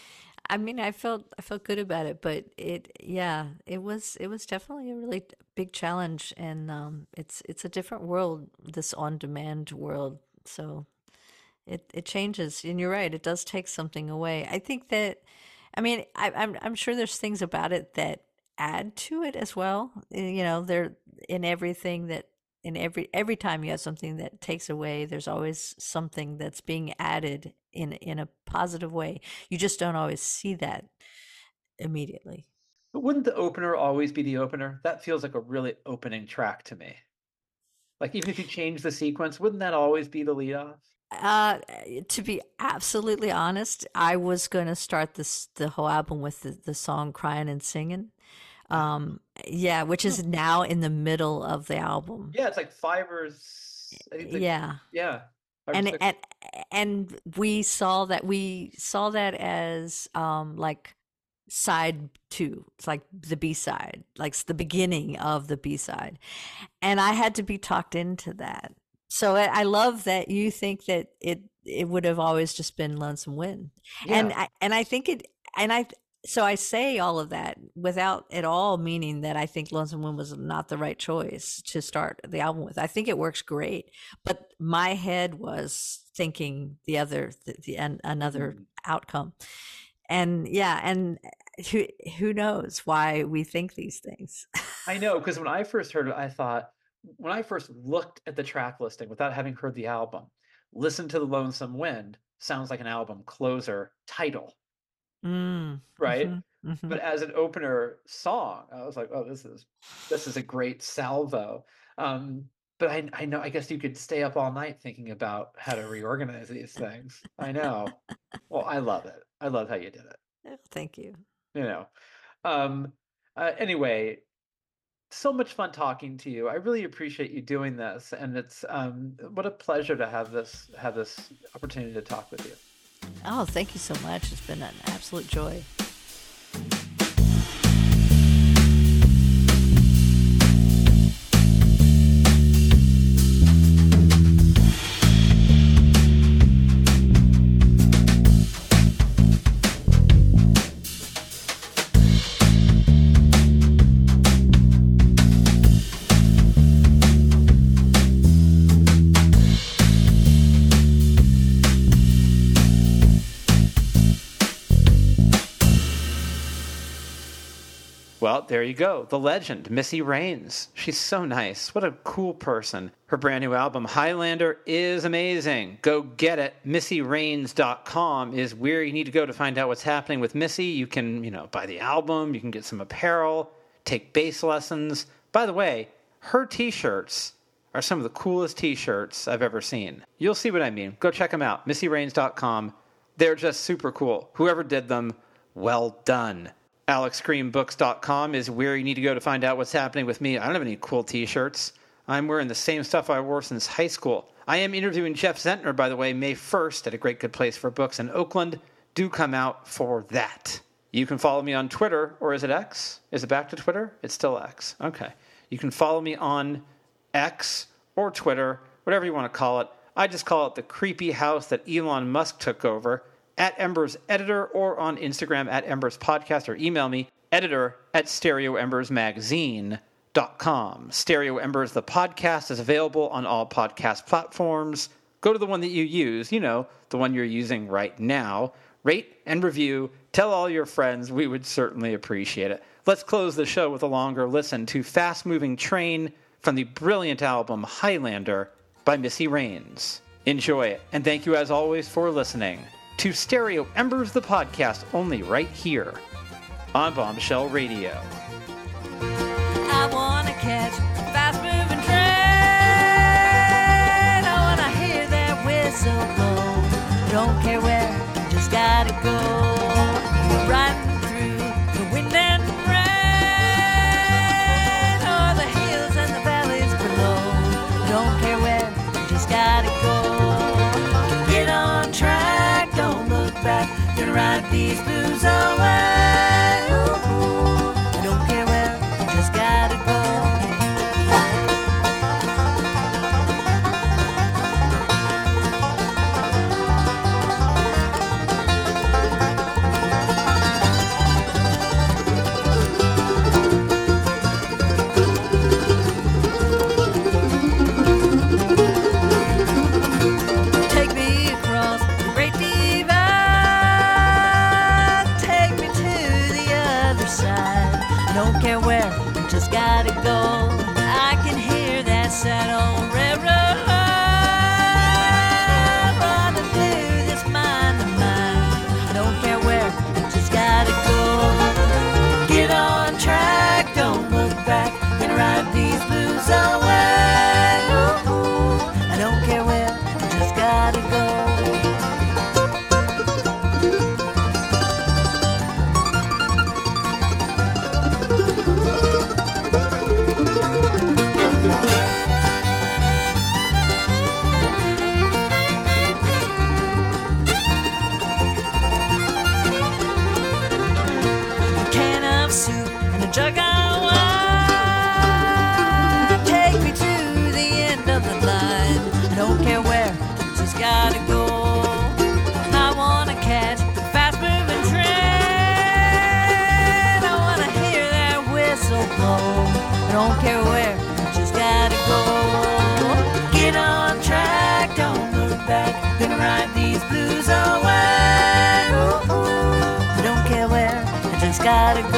I mean, I felt I felt good about it, but it, yeah, it was it was definitely a really big challenge, and um, it's it's a different world, this on-demand world. So it it changes, and you're right, it does take something away. I think that, I mean, I, I'm I'm sure there's things about it that add to it as well. You know, they're in everything that. In every every time you have something that takes away, there's always something that's being added in in a positive way. You just don't always see that immediately. But wouldn't the opener always be the opener? That feels like a really opening track to me. Like, even if you change the sequence, wouldn't that always be the lead off? Uh, to be absolutely honest, I was going to start this the whole album with the, the song "Crying and Singing." Um, yeah, which is now in the middle of the album. Yeah, it's like five or s- I think it's like- Yeah. yeah. Five or And six. and and we saw that we saw that as um like side two. It's like the B side, like it's the beginning of the B side. And I had to be talked into that. So I, I love that you think that it it would have always just been Lonesome Wind. And Yeah. I and I think it and I so I say all of that without at all meaning that I think Lonesome Wind was not the right choice to start the album with. I think it works great, but my head was thinking the other, the, the an, another Mhm. outcome. And yeah, and who who knows why we think these things? I know, because when I first heard it, I thought, when I first looked at the track listing without having heard the album, Listen to the Lonesome Wind sounds like an album closer title, Mm, right? mhm, mhm. But as an opener song, I was like, oh, this is this is a great salvo. Um, but I I know, I guess you could stay up all night thinking about how to reorganize these things. I know. Well, I love it. I love how you did it. Oh, thank you. You know. Um, uh, anyway, so much fun talking to you. I really appreciate you doing this, and it's um, what a pleasure to have this have this opportunity to talk with you. Oh, thank you so much. It's been an absolute joy. Well, there you go. The legend, Missy Raines. She's so nice. What a cool person. Her brand new album, Highlander, is amazing. Go get it. Missy Raines dot com is where you need to go to find out what's happening with Missy. You can, you know, buy the album. You can get some apparel, take bass lessons. By the way, her t-shirts are some of the coolest t-shirts I've ever seen. You'll see what I mean. Go check them out. Missy Raines dot com. They're just super cool. Whoever did them, well done. Alex Scream Books dot com is where you need to go to find out what's happening with me. I don't have any cool t-shirts. I'm wearing the same stuff I wore since high school. I am interviewing Jeff Zentner, by the way, May first at a great good place for books in Oakland. Do come out for that. You can follow me on Twitter, or is it X? Is it back to Twitter? It's still X. Okay. You can follow me on X or Twitter, whatever you want to call it. I just call it the creepy house that Elon Musk took over. At Embers Editor, or on Instagram at Embers Podcast, or email me, editor at stereo embers magazine dot com. Stereo Embers, the podcast, is available on all podcast platforms. Go to the one that you use, you know, the one you're using right now. Rate and review. Tell all your friends. We would certainly appreciate it. Let's close the show with a longer listen to Fast Moving Train from the brilliant album Highlander by Missy Raines. Enjoy it, and thank you as always for listening to Stereo Embers, the podcast, only right here on Bombshell Radio. I wanna catch a fast-moving train. I wanna hear that whistle blow. Don't care where, just gotta go. Riding through the wind and rain, or the hills and the valleys below. Don't care where, just gotta go. Get on track, don't look back. Gonna ride these blues away. Ooh, I don't care where, just gotta go. Take me across the great divide. Take me to the other side. Don't care where, just gotta go. I can hear that sad old railroad running through this mind of mine. Don't care where, just gotta go. Get on track, don't look back. Gonna ride these blues away. Ooh, I don't care where, just gotta go. Can of soup and a jug of wine. Take me to the end of the line. I don't care where, just gotta go. I wanna catch a fast-moving train. I wanna hear that whistle blow. I don't care where, just gotta go. Get on track, don't look back. Gonna ride these blues away. Ooh, I don't care where, I just gotta go.